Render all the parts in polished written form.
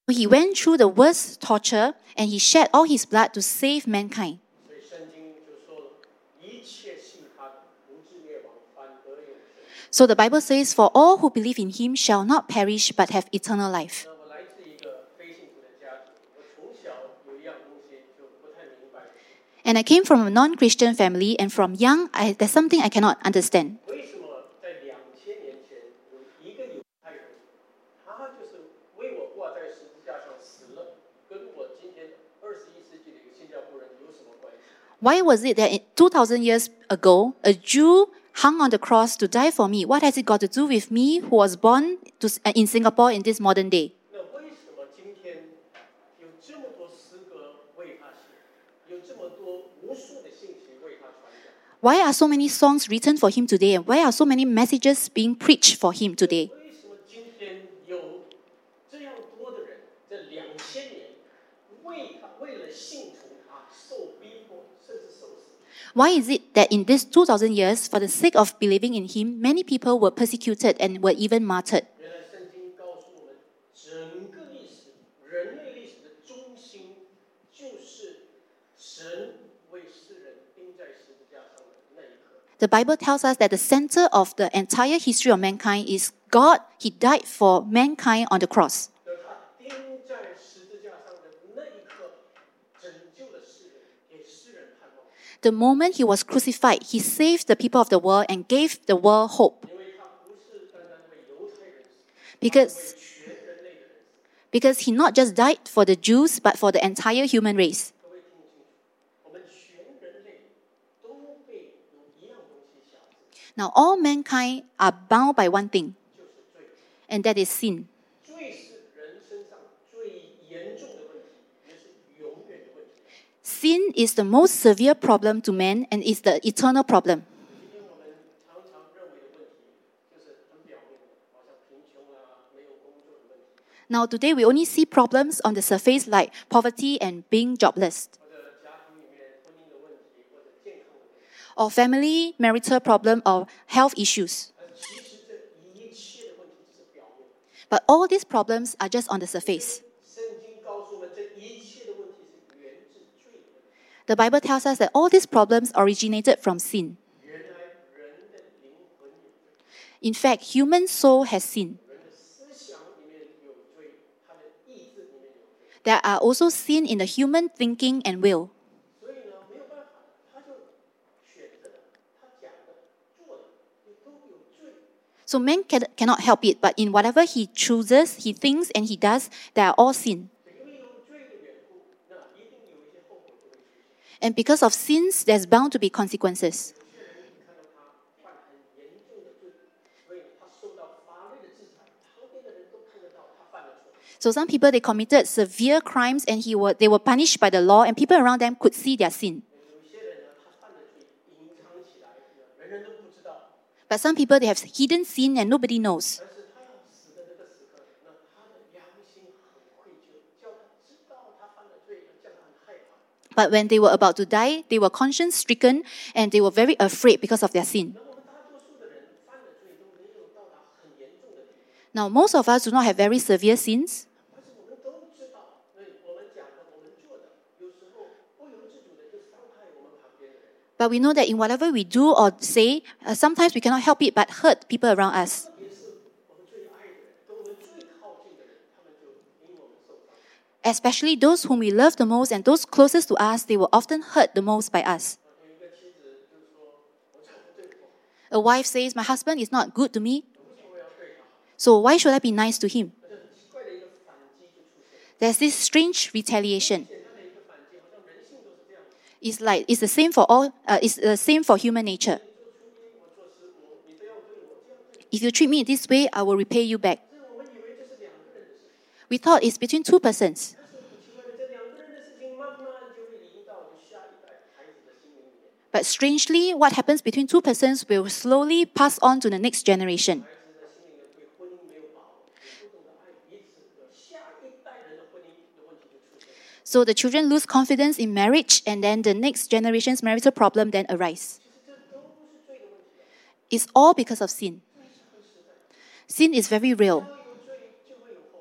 He went through the worst torture and he shed all his blood to save mankind. 所以圣经就说了，一切信他的不至灭亡，反得永生。 So the Bible says, for all who believe in him shall not perish but have eternal life. 那我来自一个非信徒的家庭，我从小有一样东西就不太明白， And I came from a non-Christian family, and from young, there's something I cannot understand. 为什么在2000年前有一个犹太人，他就是为我挂在十字架上死了，跟我今天21世纪的一个新加坡人有什么关系？ Why was it that 2,000 years ago, a Jew hung on the cross to die for me? What has it got to do with me who was born in Singapore in this modern day? 那为什么今天有这么多诗歌为他写，有这么多无数的信息为他传讲？ Why are so many songs written for him today? And why are so many messages being preached for him today? 为什么今天有这样多的人，这2000年为了信徒受逼迫，甚至受死？ Why is it that in these 2,000 years, for the sake of believing in him, many people were persecuted and were even martyred? 原来圣经告诉我们，整个历史，人类历史的中心，就是神为世人钉在十字架上的那一刻。 The Bible tells us that the center of the entire history of mankind is God. He died for mankind on the cross. 而他钉在十字架上的那一刻，拯救了世人，给世人盼望。 The moment he was crucified, he saved the people of the world and gave the world hope. 因为他不是单单为犹太人死， Because, 他为全人类的人死。 because he not just died for the Jews, but for the entire human race. 各位听清楚，我们全人类都被有一样东西辖制， Now all mankind are bound by one thing, 就是罪。 and that is sin. 罪是人身上最严重的问题，也是永远的问题。 Sin is the most severe problem to man and is the eternal problem. 今天我们常常认为的问题，就是很表面的，好像贫穷啊、没有工作的问题， Now today we only see problems on the surface like poverty and being jobless, 或者家庭里面婚姻的问题，或者健康的问题。 or family, marital problem, or health issues. 而其实这一切的问题只是表面。 But all these problems are just on the surface. 圣经告诉我们，这一切的问题是源自罪的问题。 The Bible tells us that all these problems originated from sin. 原来人的灵魂有罪， In fact, human soul has sin. 人的思想里面有罪，他的意志里面有罪。 There are also sin in the human thinking and will. 所以呢，没有办法，他就选择的，他讲的、做的，你都有罪。 So man cannot help it, but in whatever he chooses, he thinks, and he does, they are all sin. 因为有罪的缘故，那一定有一些后果就会出现。 And because of sins, there's bound to be consequences. 有些人你看到他犯很严重的罪，所以他受到法律的制裁，旁边的人都看得到他犯了错。 So some people, they committed severe crimes and they were punished by the law and people around them could see their sin. 有些人呢，他犯的罪隐藏起来，人人都不知道。 But some people, they have hidden sin and nobody knows. 但是他要死的那个时刻，那他的良心很愧疚，叫他知道他犯了罪，叫他很害怕。 But when they were about to die, they were conscience stricken and they were very afraid because of their sin. 那我们大多数的人犯了罪都没有到达很严重的地步， Now, most of us do not have very severe sins, 但是我们都知道，我们讲的、我们做的，有时候不由自主的就伤害我们旁边的人。 but we know that in whatever we do or say, sometimes we cannot help it but hurt people around us. 特别是我们最爱的人，跟我们最靠近的人，他们就因我们受伤。 Especially those whom we love the most and those closest to us, they were often hurt the most by us. 有一个妻子就是说，我丈夫对我， A wife says, my husband is not good to me, 为什么我要对他好？ so why should I be nice to him? 那就很奇怪的一个反击就出现。 There's this strange retaliation. 简单的一个反击，好像人性都是这样。 It's the same for all. It's the same for human nature. 你做出兵，我做师傅，你非要对我这样对。 If you treat me this way, I will repay you back. 所以我们以为这是两个人的事情， We thought it's between two persons. 但是很奇怪的，这两个人的事情慢慢就会引导下一代孩子的心灵里面。 But strangely, what happens between two persons will slowly pass on to the next generation. 孩子的心里面对婚姻没有把握，也不懂得爱彼此，下一代人的婚姻的问题就出现了。 So the children lose confidence in marriage, and then the next generation's marital problem then arise. 其实这都不是罪的问题， It's all because of sin. 罪是很实在的。 Sin is very real. 只要有罪就会有后果，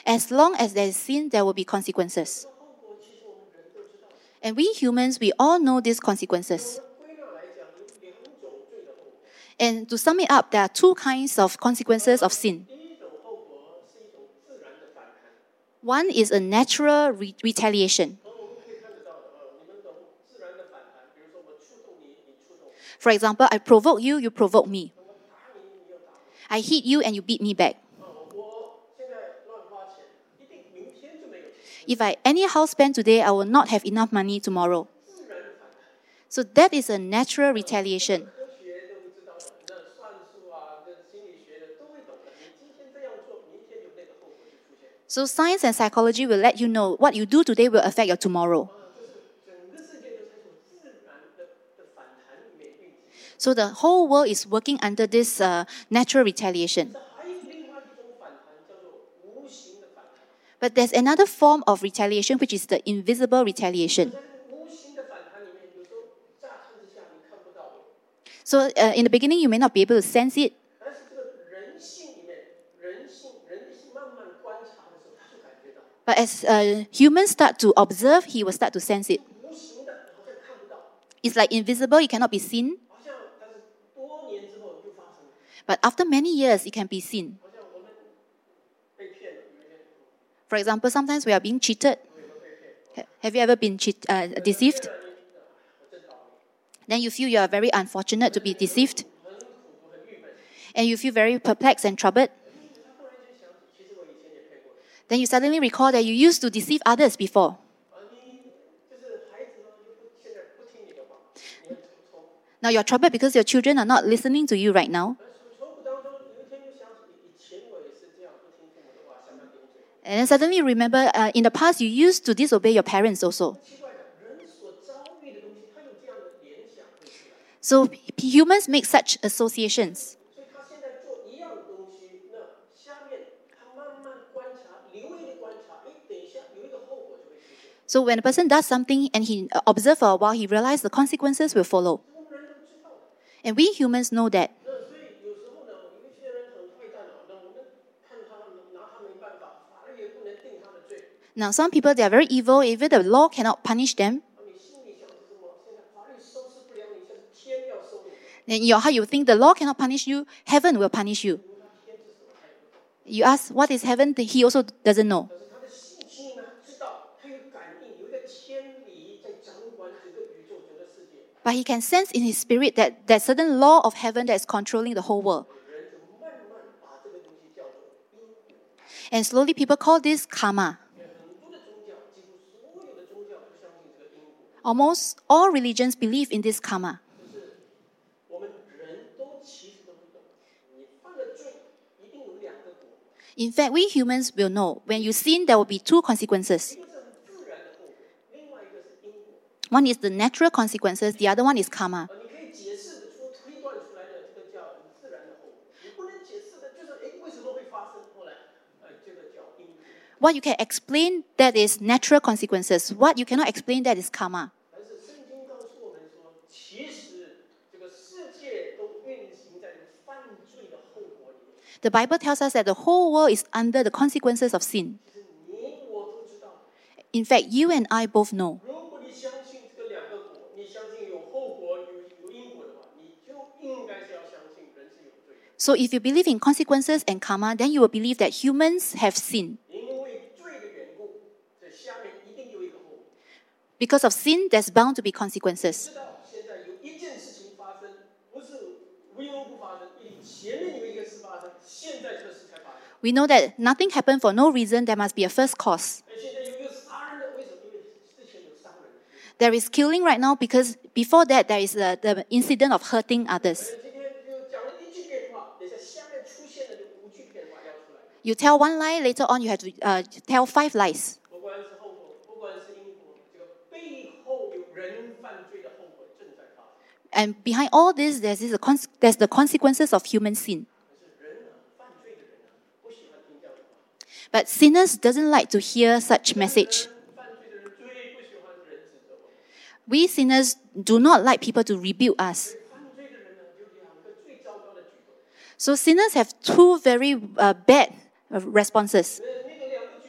As long as there is sin, there will be consequences. 这个后果其实我们人都知道。 And we humans, we all know these consequences. 归纳来讲，有两种罪的后果。 And to sum it up, there are two kinds of consequences of sin. 第一种后果是一种自然的反弹。 One is a natural retaliation. 我们可以看得到的你们懂自然的反弹，比如说我触动你，你触动我， For example, I provoke you, you provoke me. 我打你，你又打我。 I hit you and you beat me back. 我现在乱花钱，一定明天就没有钱。 If I anyhow spend today, I will not have enough money tomorrow. 自然的反弹。 So that is a natural retaliation. 科学都知道的，那算术啊，这心理学的都会懂的。你今天这样做，明天有那个后果就出现。 So science and psychology will let you know what you do today will affect your tomorrow. 就是整个世界都在这种自然的反弹里面运行。 So the whole world is working under this natural retaliation. 还有另外一种反弹叫做无形的反弹。 But there's another form of retaliation, which is the invisible retaliation. 在无形的反弹里面，有时候乍看之下你看不到的， So in the beginning, you may not be able to sense it. 但是这个人性里面，人的心慢慢观察的时候，他就感觉到 But as humans start to observe, he will start to sense it. 无形的好像看不到， It's like invisible, it cannot be seen. 好像但是多年之后就发生了， But after many years, it can be seen. 好像我们被骗了，有一天 For example, sometimes we are being cheated. 我有没有被骗？ Have you ever been deceived? 我真倒霉， Then you feel you are very unfortunate to be deceived. 很苦很郁闷。 And you feel very perplexed and troubled. 他突然间想起，其实我以前也骗过人。 Then you suddenly recall that you used to deceive others before. 你就是孩子呢，现在不听你的话，你很愁。 Now you're troubled because your children are not listening to you right now. 愁苦当中，有一天就想起，以前我也是这样，不听父母的话，向他顶嘴。 And then suddenly you remember in the past you used to disobey your parents also. 奇怪的，人所遭遇的东西，他有这样的联想会出来。 So humans make such associations. 所以他现在做一样的东西，那下面他慢慢观察，留意的观察，等一下有一个后果就会出现。 So when a person does something and he observes for a while, he realizes the consequences will follow. 我们人都知道的。 And we humans know that. 那所以有时候呢，有一些人很坏蛋啊，那我们看他拿他没办法，法律也不能定他的罪。 Now some people, they are very evil. Even the law cannot punish them. 你心里想是什么？现在法律收拾不了你，现在天要收你。 And in your heart, you think the law cannot punish you, heaven will punish you. 因为他天是什么，他也不懂。 You ask, what is heaven? He also doesn't know. 可是他的心里呢，知道他有感应，有一个天理在掌管整个宇宙、整个世界。 But he can sense in his spirit that there's certain law of heaven that is controlling the whole world. 人就慢慢把这个东西叫做因果。 And slowly people call this karma. 很多的宗教，几乎所有的宗教都相信这个因果。 Almost all religions believe in this karma. 就是我们人都其实都不懂，你犯了罪，一定有两个果， In fact, we humans will know when you sin, there will be two consequences. 一个是很自然的后果，另外一个是因果。 One is the natural consequences, the other one is karma. 你可以解释的出、推断出来的，这个叫自然的后果；你不能解释的，就是为什么会发生？后来，这个叫因果。 What you can explain, that is natural consequences. What you cannot explain, that is karma. 但是圣经告诉我们说，其实这个世界都运行在犯罪的后果里面。 The Bible tells us that the whole world is under the consequences of sin. 其实你我都知道， In fact, you and I both know. 如果你相信这个两个果，你相信有后果、有因果的话，你就应该是要相信人是有罪的。 So if you believe in consequences and karma, then you will believe that humans have sin. 因为罪的缘故，这下面一定有一个后果。 Because of sin, there's bound to be consequences. 知道现在有一件事情发生，不是无缘无故发生，一定前面有一个事发生，现在这个事才发生。 We know that nothing happened for no reason. There must be a first cause. 现在有一个杀人的，为什么？因为之前有杀人。 There is killing right now because before that, there is the incident of hurting others. 今天就讲了一句骗话，等一下下面出现的5句骗话要出来。 You tell one lie, later on you have to tell 5 lies. 不管是后果，不管是因果，这个背后有人犯罪的后果正在发生。 And behind all this, there's the consequences of human sin. 可是人呢，犯罪的人呢，不喜欢听这样的话。 But sinners doesn't like to hear such message. 犯罪的人最不喜欢人指责我。 We sinners do not like people to rebuke us. 犯罪的人呢，有2个最糟糕的举动。 So sinners have 2 very bad responses. 那个2个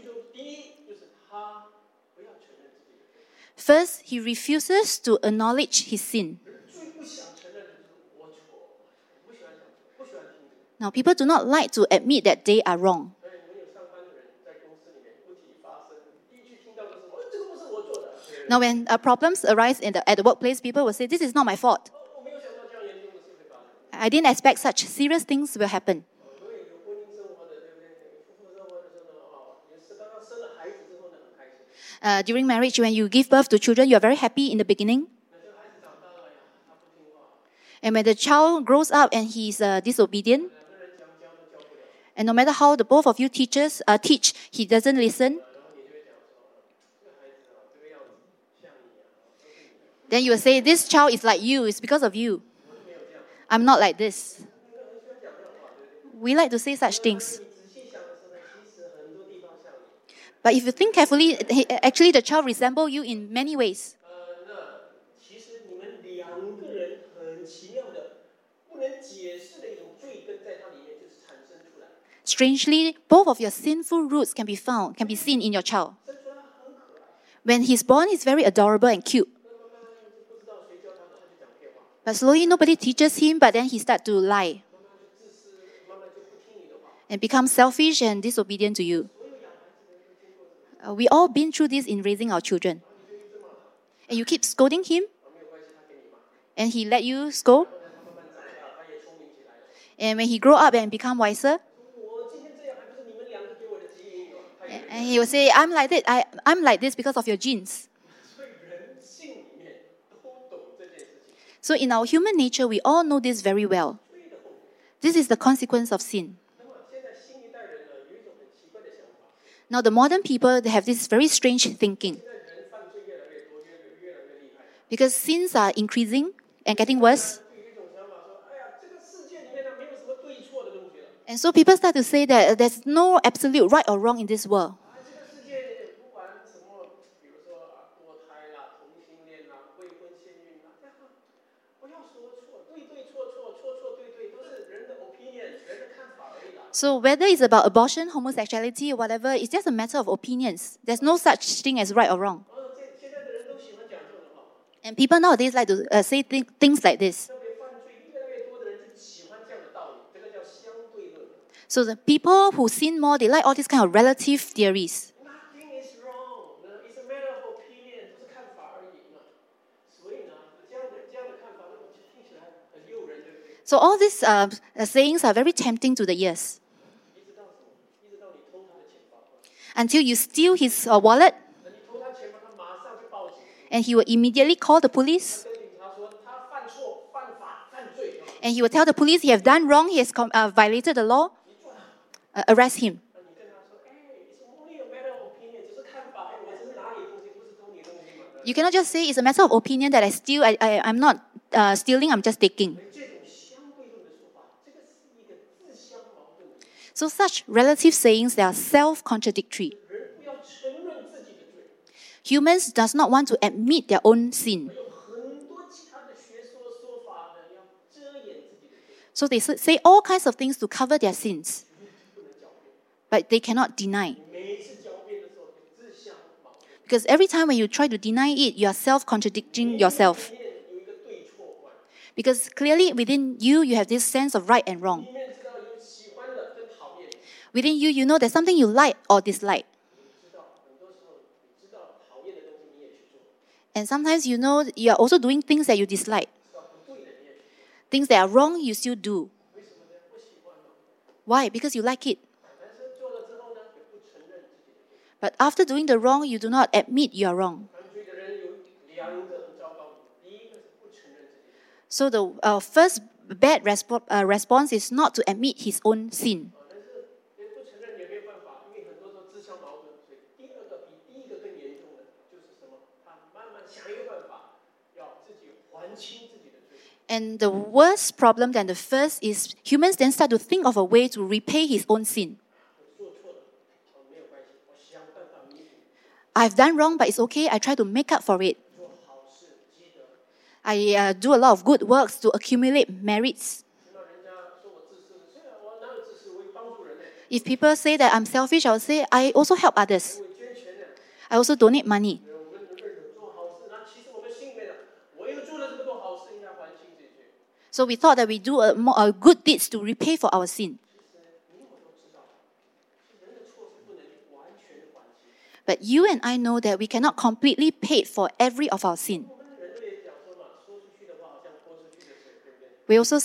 First, he refuses to acknowledge his sin. 人最不想承认的就是我错，我不喜欢讲，不喜欢听这个。 Now, people do not like to admit that they are wrong. 所以你们有上班的人在公司里面问题发生，第一句听到的是什么？这个不是我做的。 Now, when problems arise at the workplace, people will say, "This is not my fault. 我没有想到这样严重的事会发生。 I didn't expect such serious things will happen." 所以有婚姻生活的，对不对？夫妇生活的时候呢，也是刚刚生了孩子之后呢，很开心。 During marriage, when you give birth to children, you are very happy in the beginning. 那这个孩子长大了呀，他不听话， And when the child grows up and he's disobedient, 两个人讲都教不了， and no matter how the both of you teach, he doesn't listen. 然后你就会讲说，这个孩子啊，这个样子像你啊，都是你的， Then you will say, "This child is like you. It's because of you. 我就没有这样。 I'm not like this." 那个很喜欢讲这种话，对不对？ We like to say such things. 你仔细想的时候呢，其实很多地方像你。 But if you think carefully, actually the child resembles you in many ways. 那其实你们两个人很奇妙的，不能解释的一种罪根在它里面就是产生出来， Strangely, both of your sinful roots can be seen in your child. 生出来很可爱。 When he's born, he's very adorable and cute. 那么慢慢不知道谁教他的，他就讲骗话， But slowly, nobody teaches him, but then he starts to lie 慢慢就自私，慢慢就不听你的话。 and becomes selfish and disobedient to you. 所有养孩子的人都经过这个， We all been through this in raising our children. 你就一直骂他， And you keep scolding him, 没有关系，他给你骂。 and he let you scold. 后来他慢慢长大，他也聪明起来了。 And when he grow up and become wiser, 我今天这样还不是你们两个给我的基因吗？他也 and he will say, "I'm like this. I'm like this because of your genes." 所以人性里面都懂这件事情。 So in our human nature, we all know this very well. 罪的后果。 This is the consequence of sin. 那么现在新一代人呢，有一种很奇怪的想法。 Now, the modern people, they have this very strange thinking. 现在人犯罪越来越多，越来越厉害。 Because sins are increasing and getting worse. 就有一种想法说，哎呀，这个世界里面呢，没有什么对错的东西了。 And so people start to say that there's no absolute right or wrong in this world. 啊，这个世界不管什么，比如说啊，堕胎啦、同性恋啦、未婚先孕啦，这样不要说错，对对错错，错错对对，都是人的 opinion，人的看法而已啦。 So whether it's about abortion, homosexuality, or whatever, it's just a matter of opinions. There's no such thing as right or wrong. 现在的人都喜欢讲这种话， And people nowadays like to say things like this. 特别犯罪越来越多的人就喜欢这样的道理，这个叫相对论。 So the people who sin more, they like all these kind of relative theories. Nothing is wrong. It's a matter of opinion， 不是看法而已嘛。所以呢，这样的看法，听起来很诱人，对不对？ So all these sayings are very tempting to the ears. 一直到什么？一直到你偷他的钱包， Until you steal his wallet, 那你偷他钱包，他马上就报警， and he will immediately call the police. 跟警察说他犯错、犯法、犯罪， And he will tell the police he has done wrong, he has violated the law, 你抓他。 arrest him. 那你跟他说，it's only a matter of opinion， 只是看法，我只是拿你东西，不是偷你东西嘛。 You cannot just say it's a matter of opinion that I steal. I'm not stealing, I'm just taking. 这种相对论的说法，这个是一个自相矛盾的。 So such relative sayings, they are self-contradictory. 人不要承认自己的罪。 Humans does not want to admit their own sin. 有很多其他的学说说法呢，要遮掩自己的罪， So they say all kinds of things to cover their sins, 不能狡辩。 but they cannot deny. 每一次狡辩的时候，自相矛盾。 Because every time when you try to deny it, you are self-contradicting yourself. 里面有一个对错观， Because clearly within you, you have this sense of right and wrong. 里面知道有喜欢的跟讨厌的， Within you, you know there's something you like or dislike. 知道很多时候你知道讨厌的东西你也去做， And sometimes you know you are also doing things that you dislike. 知道不对的你也去做， Things that are wrong, you still do. 为什么呢？不喜欢嘛。 Why? Because you like it. 但是做了之后呢，也不承认自己的罪。 But after doing the wrong, you do not admit you are wrong. 犯罪的人有两个很糟糕的，第一个是不承认自己的罪， So the first bad response is not to admit his own sin. 但是也不承认也没有办法，因为很多时候自相矛盾。所以第二个比第一个更严重的就是什么？他慢慢想一个办法，要自己还清自己的罪。 And the worst problem than the first is humans then start to think of a way to repay his own sin. 我做错了，没有关系，我想办法弥补， I've done wrong, but it's okay. I try to make up for it. 做好事积德。 I do a lot of good works to accumulate merits. 那人家说我自私，虽然我哪有自私，我会帮助人呢， If people say that I'm selfish, I'll say I also help others. 我会捐钱呢。 I also donate money. 我们能够做好事， So we thought that we do more good deeds to repay for our sin. 其实你我都知道，是人的错是不能完全的还清。 But you and I know that we cannot completely pay for every of our sin. 我们人类讲说嘛，说出去的话好像泼出去的水，对不对？ We also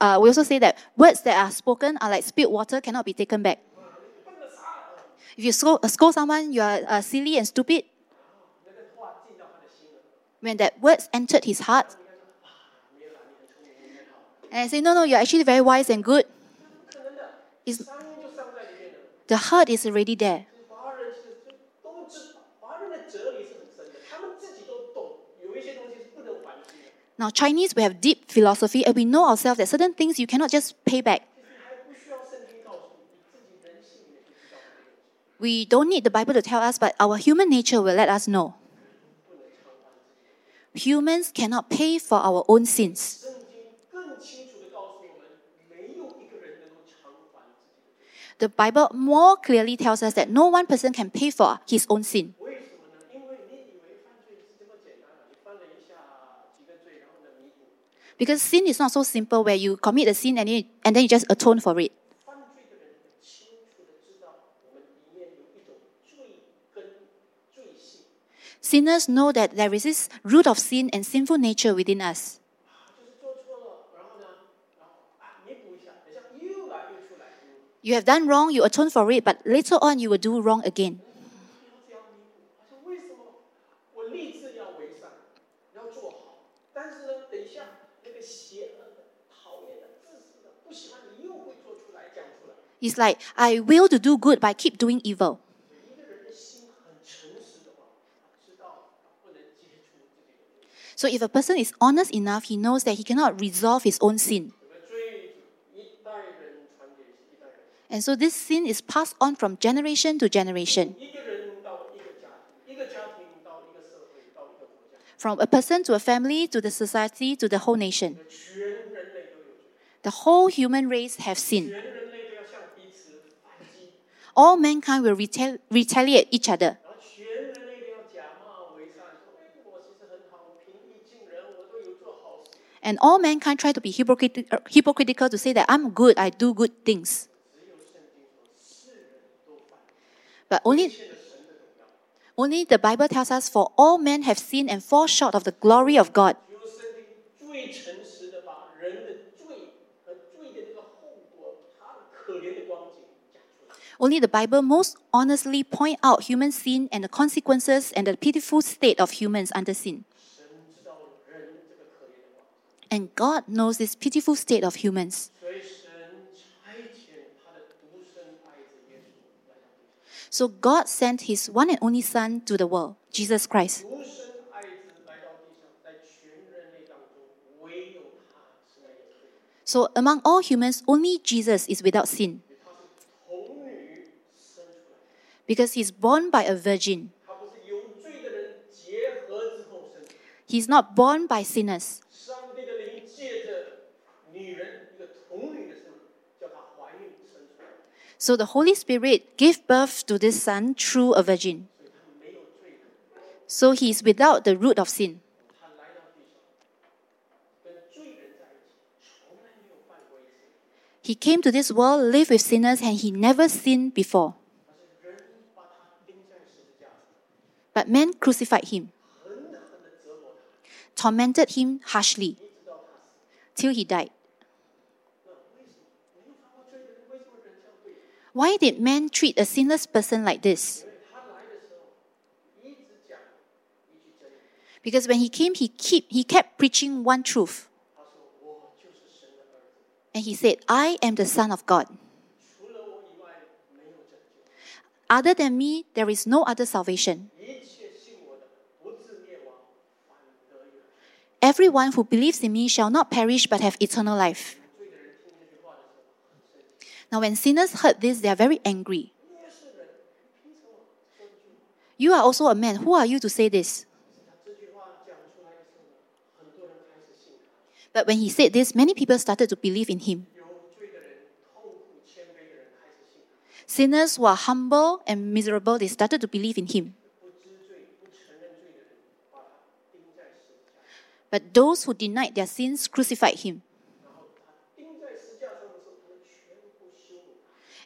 say that words that are spoken are like spilled water, cannot be taken back. 你笨的傻了， If you scold someone, you are silly and stupid. 那个话进到他的心了， When that words entered his heart, 没有啦，你很聪明，你很好， and I say, no, you're actually very wise and good. 不可能的， Is 伤就伤在里面了。 the hurt is already there. 华人其实都知道，华人的哲理是很深的，他们自己都懂，有一些东西是不能还清的。 Now, Chinese, we have deep philosophy, and we know ourselves that certain things you cannot just pay back. 其实还不需要圣经告诉你，你自己人性里面就知道这个东西， We don't need the Bible to tell us, but our human nature will let us know. 不能偿还自己。 Humans cannot pay for our own sins. 圣经更清楚地告诉我们，没有一个人能够偿还自己的罪。 The Bible more clearly tells us that no one person can pay for his own sin. 为什么呢？因为你以为犯罪是这么简单啊，你犯了一下几个罪，然后呢弥补。 Because sin is not so simple where you commit a sin and then you just atone for it. 犯罪的人很清楚地知道，我们里面有一种罪根、罪性。 Sinners know that there is this root of sin and sinful nature within us. 就是做错了，然后呢，弥补一下，等下又来又出来。 You have done wrong, you atone for it, but later on you will do wrong again. 要这样弥补。他说为什么我立志要为善，要做好，但是呢，等一下那个邪恶的、讨厌的、自私的、不喜欢你又会做出来、讲出来。 It's like, I will to do good, but I keep doing evil. 一个人的心很诚实的话，他知道他不能接触自己的罪。 So if a person is honest enough, he knows that he cannot resolve his own sin. 这个罪一代人传给一代人， And so this sin is passed on from generation to generation. 一个人到一个家庭，一个家庭到一个社会，到一个国家， From a person to a family to the society to the whole nation. 全人类都有罪， The whole human race have 全 sinned. 人类都要向彼此反击， All mankind will retaliate each other. 然后全人类都要假冒伪善，说我其实很好，我平易近人，我都有做好事。 And all mankind try to be hypocritical to say that I'm good, I do good things. 只有圣经说，世人都犯， But only 欠了神的荣耀。 Only the Bible tells us, for all men have sinned and fall short of the glory of God. 只有圣经最诚实的把人的罪和罪的那个后果，他的可怜的光景讲出来。 Only the Bible most honestly point out human sin and the consequences and the pitiful state of humans under sin. 神知道人这个可怜的光景， And God knows this pitiful state of humans. 所以神差遣他的独生爱子耶稣来到地上。 So God sent his one and only Son to the world, Jesus Christ. 独生爱子来到地上，在全人类当中，唯有他是没有罪的， So among all humans, only Jesus is without sin 因为他是童女生出来的， because he's born by a virgin. 他不是有罪的人结合之后生出来的。 He's not born by sinners. 上帝的灵借着女人一个童女的身，叫她怀孕生出来的， So the Holy Spirit gave birth to this Son through a virgin. 所以她没有罪的。 So he is without the root of sin. 她来到地上，跟罪人在一起，从来没有犯过一次。 He came to this world, lived with sinners, and he never sinned before. 但是人把他钉在十字架上， But men crucified him, 狠狠地折磨他， tormented him harshly 一直到他死。 till he died. 那为什么没有犯过罪的人，为什么人这样对？ Why did men treat a sinless person like this? 因为他来的时候一直讲一句真理， Because when he came, he kept preaching one truth. 他说：“我就是神的儿子， And he said, I am the Son of God. 除了我以外没有拯救。 Other than me, there is no other salvation. 一切信我的，不至灭亡，反得永生。” Everyone who believes in me shall not perish but have eternal life. 罪的人听这句话的时候很生气。 Now, when sinners heard this, they are very angry. 你也是人，你凭什么说这句话？ You are also a man. Who are you to say this? 他这句话讲出来的时候呢，很多人开始信他。 But when he said this, many people started to believe in him. 有罪的人、痛苦谦卑的人开始信他。 Sinners who are humble and miserable, they started to believe in him. 不知罪、不承认罪的人，把他钉在十字架上。 But those who denied their sins crucified him. 那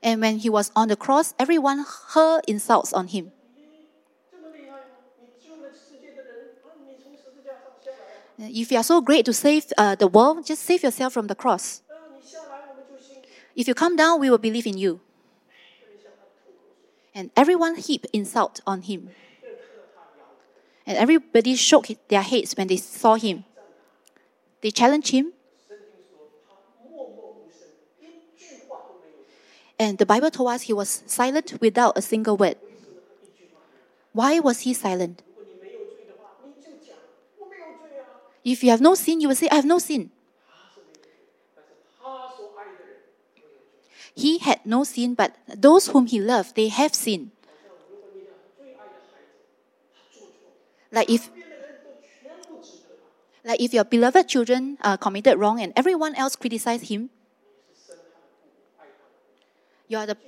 And when he was on the cross, everyone hurled insults on him. 你这么厉害吗？你救了世界的人啊！你从十字架上下来啊！ If you are so great to save the world, just save yourself from the cross. 你下来我们就信。 If you come down, we will believe in you. 有人向他吐口水， And everyone heaped insult on him. 有人看到他摇头， And everybody shook their heads when they saw him. They challenged him. 圣经说他默默无声，一句话都没有说。 And the Bible told us he was silent without a single word. 为什么他一句话没有？ Why was he silent? 如果你没有罪的话，你就讲我没有罪啊。 If you have no sin, you will say, I have no sin. 他是没有罪，但是他所爱的人都有罪。 He had no sin, but those whom he loved, they have sin. 好像如果你的最爱的孩子他做错了， Like if 旁边的人都全部指责他。 Like if your beloved children committed wrong and everyone else criticized him, 你是生他的父母，爱他的父母，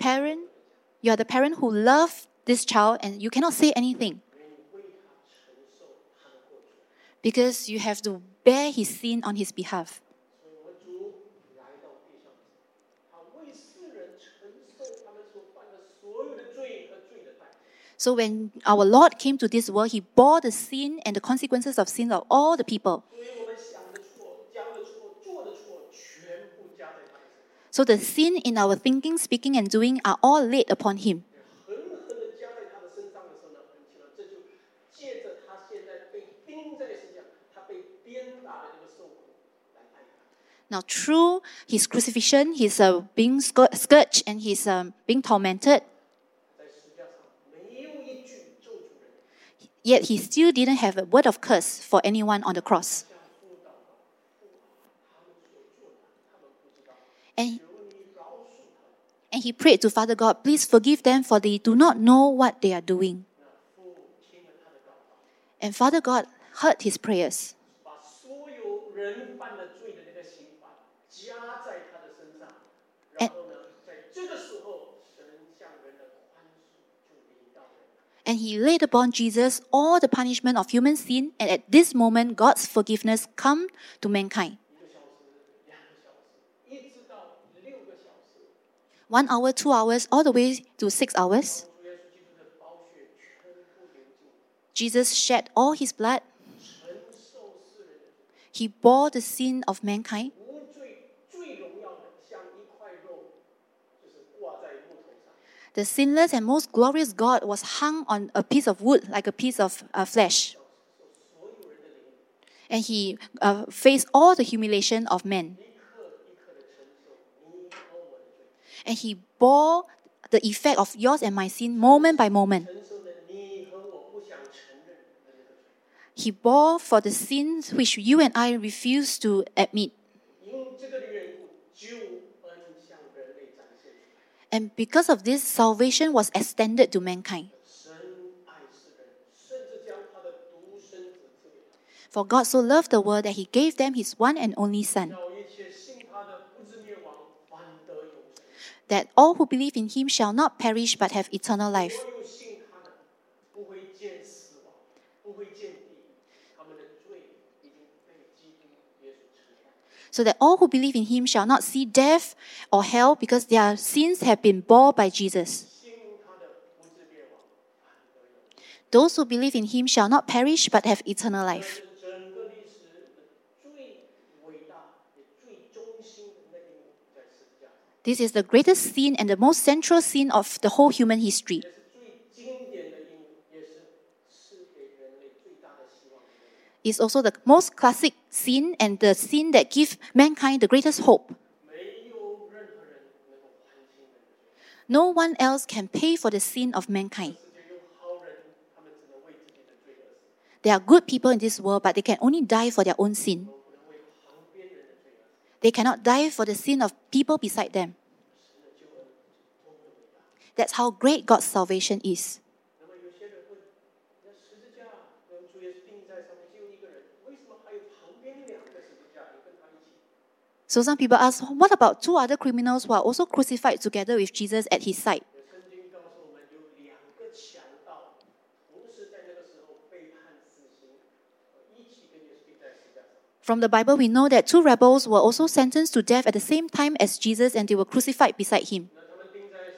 you are the parent who love this child and you cannot say anything 因为你为他承受他的过错。 because you have to bear his sin on his behalf. 所以我们主来到地上，他为世人承受他们所犯的所有的罪和罪的代价。 So when our Lord came to this world, he bore the sin and the consequences of sin of all the people. 所以我们想的错、讲的错、做的错，全部加在他的身上， So the sin in our thinking, speaking, and doing are all laid upon him. 狠狠的加在他的身上的时候呢，很奇妙，这就借着他现在被钉在十字架，他被鞭打的这个受苦来爱他。 Now, through his crucifixion, he's being scourged and he's being tormented. 在十字架上没有一句咒诅人， Yet he still didn't have a word of curse for anyone on the cross. 向父祷告，父啊，他们所做的，他们不知道， And 求你饶恕他们。 And he prayed to Father God, please forgive them for they do not know what they are doing. 那父听了他的祷告。 And Father God heard his prayers. 把所有人犯的罪的那个刑罚加在他的身上，然后呢，在这个时候，神向人的宽恕就临到人。 And he laid upon Jesus all the punishment of human sin. And at this moment, God's forgiveness come to mankind. 1个小时、2个小时，一直到6个小时， 1 hour, 2 hours, all the way to 6 hours. 主耶稣基督的宝血全部流尽， Jesus shed all his blood. 承受世人的罪， He bore the sin of mankind. 无罪最荣耀的，像一块肉，就是挂在木头上。 The sinless and most glorious God was hung on a piece of wood like a piece of flesh. 所有人的灵， And he faced all the humiliation of men. 一刻一刻的承受你和我的罪。 And he bore the effect of yours and my sin moment by moment. 承受了你和我不想承认的那个罪， He bore for the sins which you and I refuse to admit. 因这个的缘故，救恩向人类展现出来。 And because of this, salvation was extended to mankind. 神爱世人，甚至将他的独生子赐给他， For God so loved the world that he gave them his one and only Son, 叫一切信他的不至灭亡，反得永生。 that all who believe in him shall not perish but have eternal life. 所有信他的，不会见死亡，不会见地狱，他们的罪已经被基督耶稣承担。 So that all who believe in him shall not see death or hell because their sins have been borne by Jesus. 信他的不至灭亡，反得永生。 Those who believe in him shall not perish but have eternal 这 life. 是整个历史的最伟大也最中心的那一幕，在十字架上。 This is the greatest sin and the most central sin of the whole human history. 也是最经典的一幕，也是赐给人类最大的希望的一幕。 It's also the most classic sin and the sin that gives mankind the greatest hope. 没有任何人能够还清人的罪。 No one else can pay for the sin of mankind. 世界有好人，他们只能为自己的罪而死， There are good people in this world, but they can only die for their own sin. 不能为旁边人的罪而死。 They cannot die for the sin of people beside them. 神的救恩多么的伟大！ That's how great God's salvation is. 那么有些人问：那十字架跟主耶稣钉在上面只有一个人，为什么还有旁边2个十字架也跟他一起？ So some people ask, what about 2 other criminals who are also crucified together with Jesus at his side? 圣经告诉我们，有2个强盗，同时在那个时候被判死刑，一起跟耶稣钉在十字架上。 From the Bible, we know that 2 rebels were also sentenced to death at the same time as Jesus and they were crucified beside him. 那他们钉在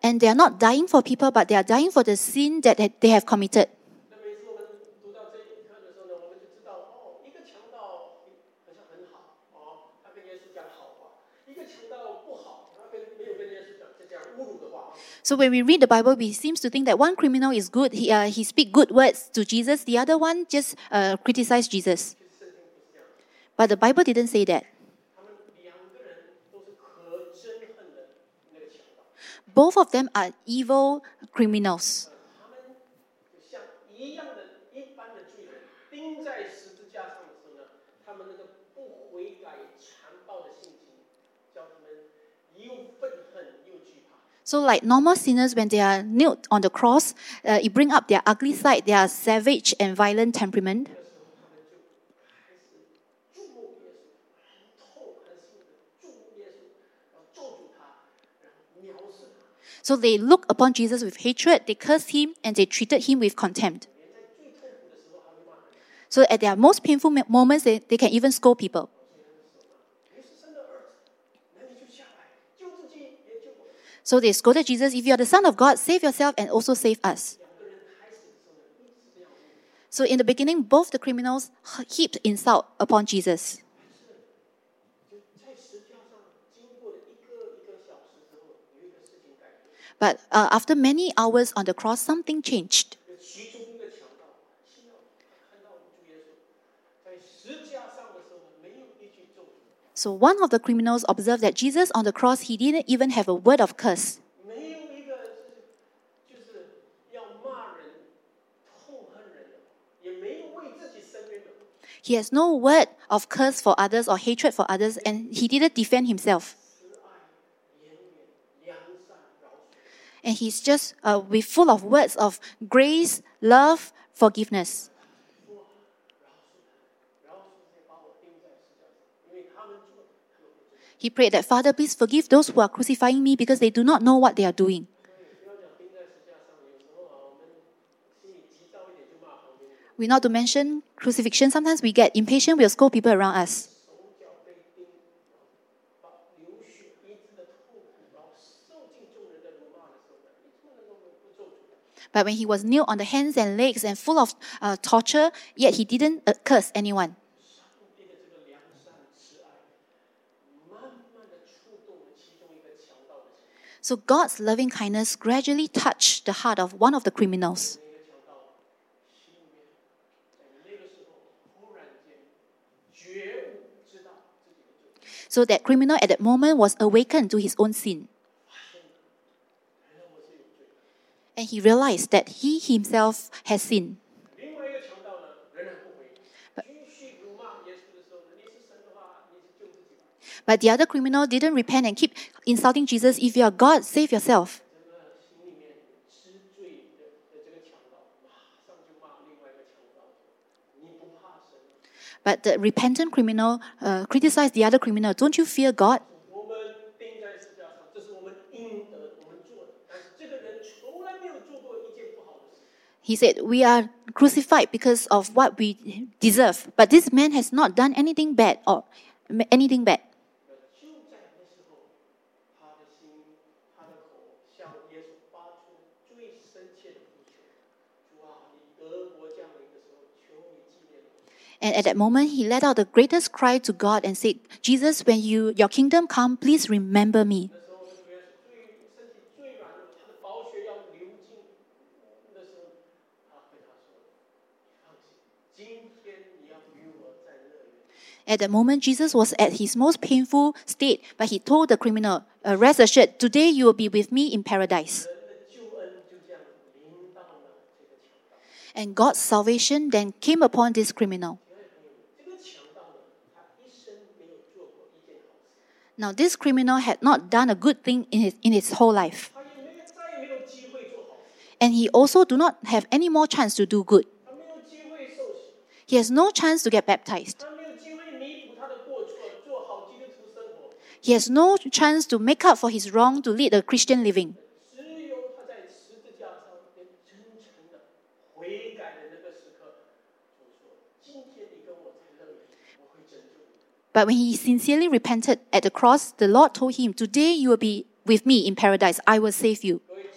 And they are not dying for people, but they are dying for the sin that they have committed. 那每次我们读到这一课的时候呢，我们就知道哦，一个强盗好像很好哦，他跟耶稣讲好话；一个强盗不好，他没有跟耶稣讲侮辱的话。 So when we read the Bible, we seem to think that one criminal is good. He speak good words to Jesus. The other one just criticize Jesus. 其实圣经不是这样， But the Bible didn't say that. 他们两个人都是可憎恨的那个强盗。 Both of them are evil criminals. 他们就像一样的一般的罪人，钉在十字架上的时候呢，他们那个不悔改、残暴的性情，叫他们又愤恨又惧怕。 So like normal sinners, when they are nailed on the cross, it bring up their ugly side, their savage and violent temperament. 这时候他们就开始注目耶稣，很痛很心的注目耶稣，然后咒诅他，然后藐视他。 So they look upon Jesus with hatred, they cursed him, and they treated him with contempt. 连在最痛苦的时候还会骂人。 So at their most painful moments, they can even scold people. 你是神的儿子，那你就下来救自己，也救我们。 So they scolded Jesus, if you are the Son of God, save yourself and also save us. 两个人开始的时候呢，一直是这样问。 So in the beginning, both the criminals heaped insult upon Jesus. 就在十字架上经过了一个小时之后，有一个事情改变。 But after many hours on the cross, something changed. 其中一个强盗听到他看到我们主耶稣在十字架上的时候呢，没有一句咒诅， So one of the criminals observed that Jesus on the cross, he didn't even have a word of curse. 没有一个就是要骂人、痛恨人的，也没有为自己伸冤的。 He has no word of curse for others or hatred for others, and he didn't defend himself. 慈爱、怜悯、良善、饶恕。 And he's just with full of words of grace, love, forgiveness. 说饶恕这些把我钉在十字架上，因为他们做的他们不知道。 He prayed that, Father, please forgive those who are crucifying me because they do not know what they are doing. 所以不要讲钉在十字架上，有时候我们心里急躁一点就骂旁边的人。 We not to mention crucifixion. Sometimes we get impatient, we'll scold people around us. 手脚被钉，把流血医治的痛苦，然后受尽众人的辱骂的时候呢，你不能够不咒诅他。 But when he was nailed on the hands and legs and full of torture, yet he didn't curse anyone. 上帝的这个良善慈爱，慢慢的触动了其中一个强盗的心。 So God's loving kindness gradually touched the heart of one of the criminals. 那个强盗心里面，在那个时候忽然间觉悟，知道自己的罪， So that criminal at that moment was awakened to his own sin. 发现原来我是有罪的。 And he realized that he himself has sinned. 另外一个强盗呢，仍然不悔，继续辱骂耶稣的时候呢，你是神的话，你是救自己吧。 But the other criminal didn't repent and keep insulting Jesus. If you are God, save yourself. 这个心里面知罪的这个强盗，马上就骂另外一个强盗说：“你不怕神吗？ But the repentant criminal criticized the other criminal. Don't you fear God? 我们钉在十字架上，这是我们应得我们做的，但是这个人从来没有做过一件不好的事。 He said, we are crucified because of what we deserve. But this man has not done anything bad or anything bad. 就在那时候，他的心、他的口向耶稣发出最深切的呼求：主啊，你得国降临的时候，求你纪念我。” And at that moment, he let out the greatest cry to God and said, Jesus, when your kingdom come, please remember me. 那时候，主耶稣身体最软弱，他的宝血要流尽。那时候，他对他说：“你放心，今天你要与我在乐园。” At that moment, Jesus was at his most painful state, but he told the criminal, rest assured, today you will be with me in paradise. 神的救恩就这样临到了这个强盗。 And God's salvation then came upon this criminal. 这个强盗呢，他一生没有做过一件好事， Now, this criminal had not done a good thing in his whole life. 他再也没有机会做好事， And he also do not have any more chance to do good. 他没有机会受洗， He has no chance to get baptized. 他没有机会弥补他的过错，做好基督徒生活。 He has no chance to make up for his wrong to lead a Christian living. 只有他在十字架上面真诚的悔改的那个时刻，主说：“今天你跟我在乐园，我会拯救你。” But when he sincerely repented at the cross, the Lord told him, today you will be with me in paradise. I will save you. 各位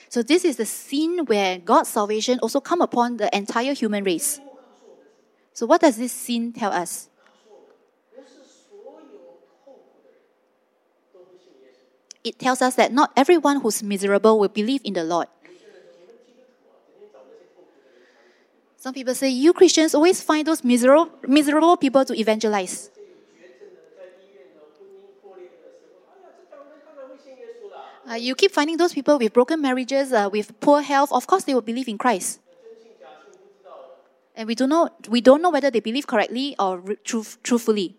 So this is the scene where God's salvation also come upon the entire human race. 幕告诉我们什么？ So what does this scene tell us? 告诉我们，不是所有痛苦的人都会信耶稣。 It tells us that not everyone who's miserable will believe in the Lord. 有些人说，你们基督徒啊，整天找那些痛苦的人传福音， Some people say, you Christians always find those miserable people to evangelize. 这有绝症的，在医院的婚姻破裂的时候，哎呀，这种人当然会信耶稣啦。 You keep finding those people with broken marriages, with poor health. Of course, they will believe in Christ. 真信假信不知道的， And we don't know whether they believe correctly or truthfully.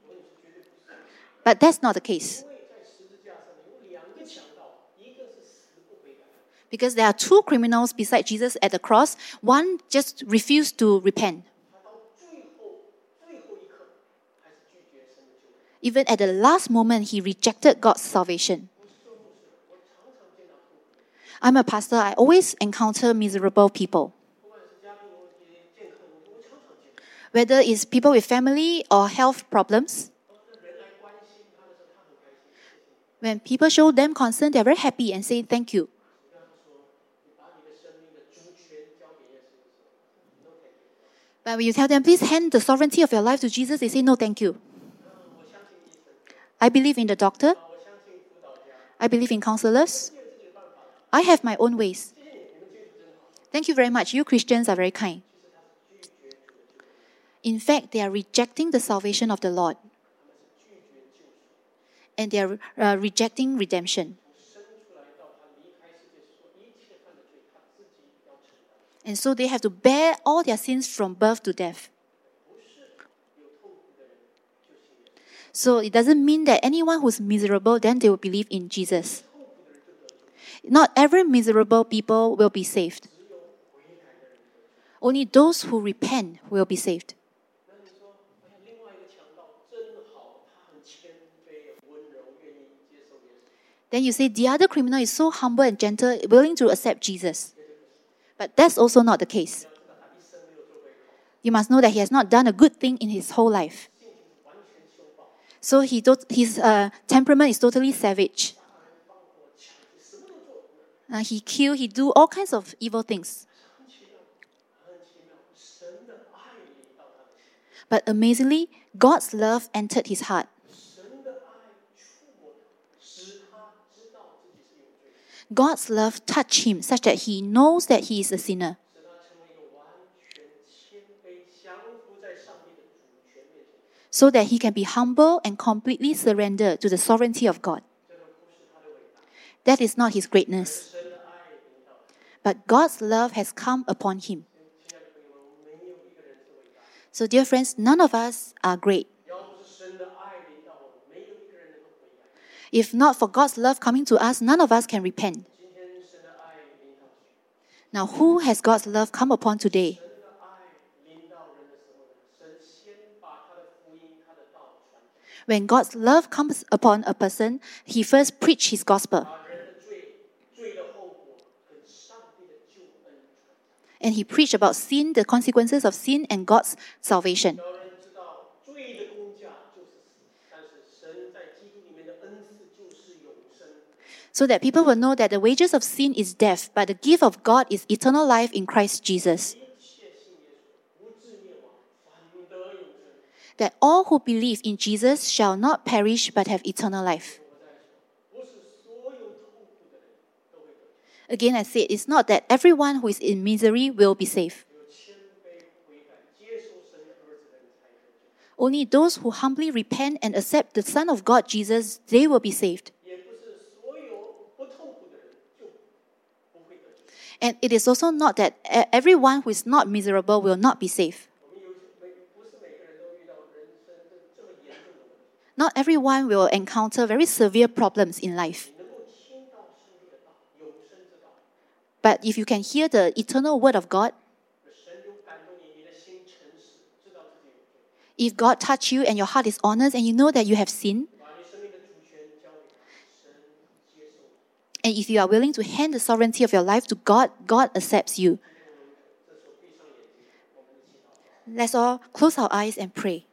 But that's not the case. 因为在十字架上有两个强盗，一个是死不悔改， Because there are two criminals beside Jesus at the cross. One just refused to repent. 他到最后一刻还是拒绝神的救恩。 Even at the last moment, he rejected God's salvation. 我是做牧师的，我常常见到痛苦， I'm a pastor. I always encounter miserable people. 不管是家庭问题、健康问题，我常常见到。 Whether it's people with family or health problems. 当人来关心他的时候，他很开心，谢谢你。 When people show them concern, they're very happy and say thank you. 我跟他说，你把你的生命的主权交给耶稣的时候，no thank you。 But when you tell them, please hand the sovereignty of your life to Jesus, they say, no, thank you. 我相信医生， I believe in the doctor. 我相信辅导家， I believe in counselors. 你有自己的办法。 I have my own ways. 谢谢你，你们基督徒真好。 Thank you very much. You Christians are very kind. 其实他是拒绝主的救恩， In fact, they are rejecting the salvation of the Lord. 他们是拒绝救赎。 And they are rejecting redemption. 生出来到他离开世界所一切犯的罪，他自己要承担。 And so they have to bear all their sins from birth to death. 不是有痛苦的人就信耶稣， So it doesn't mean that anyone who's miserable, then they will believe in Jesus. 痛苦的人就得救， Not every miserable people will be saved. 只有回来的人得救。 Only those who repent will be saved. 那你说，哎呀，另外一个强盗真好，他很谦卑、温柔，愿意接受耶稣。 Then you say the other criminal is so humble and gentle, willing to accept Jesus. But that's also not the case. 要知道他一生没有做过一个好事， You must know that he has not done a good thing in his whole life. 性情完全凶暴， So his temperament is totally savage. 杀人放火、抢劫，什么都做。 He kill, he do all kinds of evil things. 很奇妙，很奇妙，神的爱临到他的心， But amazingly, God's love entered his heart. 神的爱触摸他，使他知道自己是有罪的， God's love touched him such that he knows that he is a sinner. 使他成为一个完全谦卑、降服在上帝的主权面前。 So that he can be humble and completely surrender to the sovereignty of God. 这个不是他的伟大， That is not his greatness. 神的爱临到他。 But God's love has come upon him. 亲爱的朋友们，我们没有一个人是伟大的。 So dear friends, none of us are great. 要不是神的爱临到我们，没有一个人能够悔改。 If not for God's love coming to us, none of us can repent. 今天神的爱临到谁？ Now, who has God's love come upon today? 神的爱临到人的时候呢，神先把他的福音、他的道传讲， When God's love comes upon a person, he first preached his gospel. 把人的罪的后果跟上帝的救恩传讲， And he preached about sin, the consequences of sin, and God's salvation. 叫人知道罪的工价就是死，但是神在基督里面的恩赐就是永生。 So that people will know that the wages of sin is death, but the gift of God is eternal life in Christ Jesus. 一切信耶稣不至灭亡，反得永生。 That all who believe in Jesus shall not perish but have eternal life. 我再说，不是所有痛苦的人都会得救， Again, I say it's not that everyone who is in misery will be saved. 有谦卑悔改、接受神的儿子的人才得救。 Only those who humbly repent and accept the Son of God, Jesus, they will be saved. 也不是所有不痛苦的人就不会得救。 And it is also not that everyone who is not miserable will not be saved. 我们不是每个人都遇到人生这么严重的问题。 Not everyone will encounter very severe problems in life. 你能够听到上帝的道，永生之道， But if you can hear the eternal word of God, 神有感动你，你的心诚实，知道自己有罪， if God touch you and your heart is honest and you know that you have sinned, 把你生命的主权交给他，神接受你。 and if you are willing to hand the sovereignty of your life to God, God accepts you. 这时候闭上眼睛，我们一起祷告。 Let's all close our eyes and pray.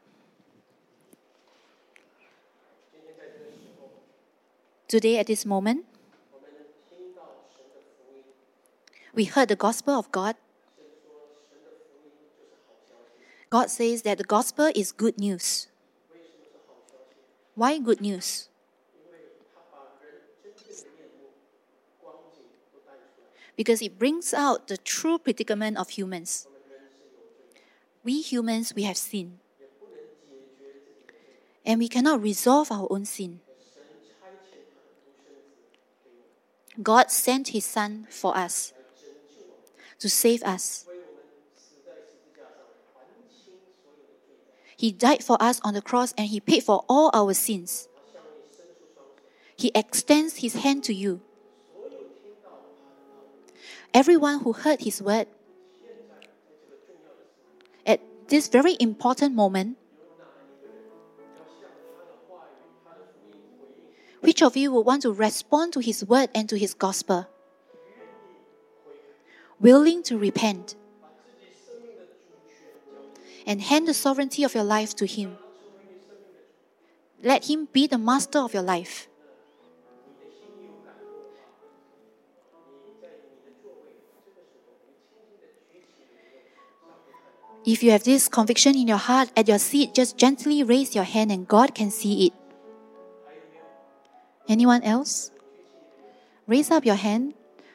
今天在这个时候， Today, at this moment, 我们听到神的福音， we heard the gospel of God. God says that the gospel is good news. Why good news? Because it brings out the true predicament of humans. We humans, we have sinned. And we cannot resolve our own sin. God sent His Son for us, to save us. He died for us on the cross and He paid for all our sins. He extends His hand to you. Everyone who heard His word, at this very important moment, which of you would want to respond to His word and to His gospel? Willing to repent and hand the sovereignty of your life to Him. Let Him be the master of your life. If you have this conviction in your heart, at your seat, just gently raise your hand and God can see it. Anyone else? Raise up your hand.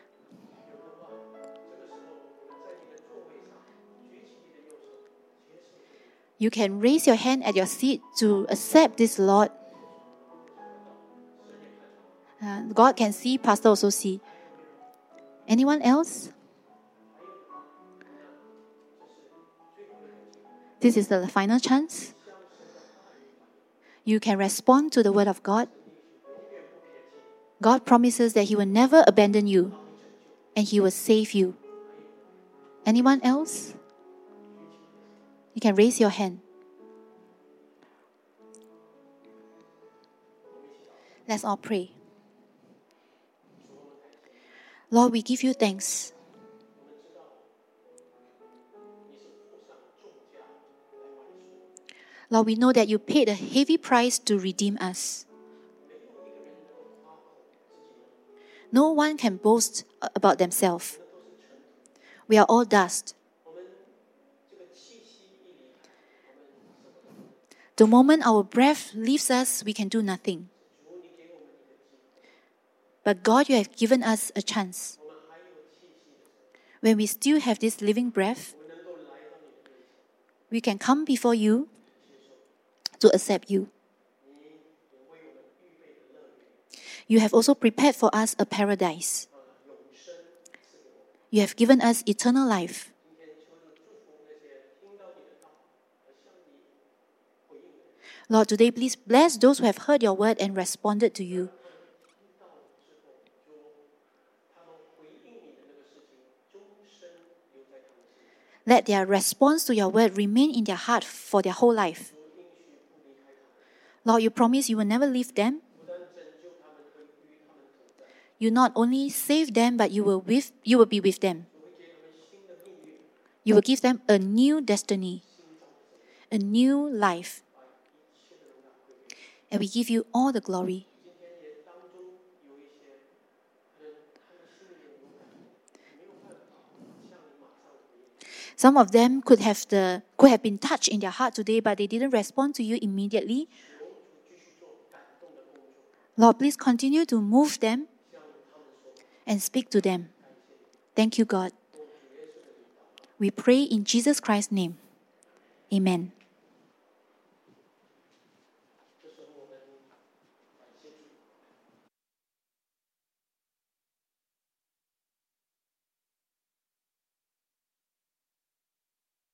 You can raise your hand at your seat to accept this Lord. God can see, Pastor also see. Anyone else? This is the final chance. You can respond to the word of God. God promises that He will never abandon you and He will save you. Anyone else? You can raise your hand. Let's all pray. Lord, we give you thanks. Lord, we know that you paid a heavy price to redeem us. No one can boast about themselves. We are all dust. The moment our breath leaves us, we can do nothing. But God, you have given us a chance. When we still have this living breath, we can come before you to accept you. You have also prepared for us a paradise. You have given us eternal life. Lord, today please bless those who have heard your word and responded to you. Let their response to your word remain in their heart for their whole life. Lord, you promise you will never leave them. You not only save them, but you will be with them. You will give them a new destiny, a new life. And we give you all the glory. Some of them could have been touched in their heart today, but they didn't respond to you immediately. Lord, please continue to move them and speak to them. Thank you, God. We pray in Jesus Christ's name. Amen.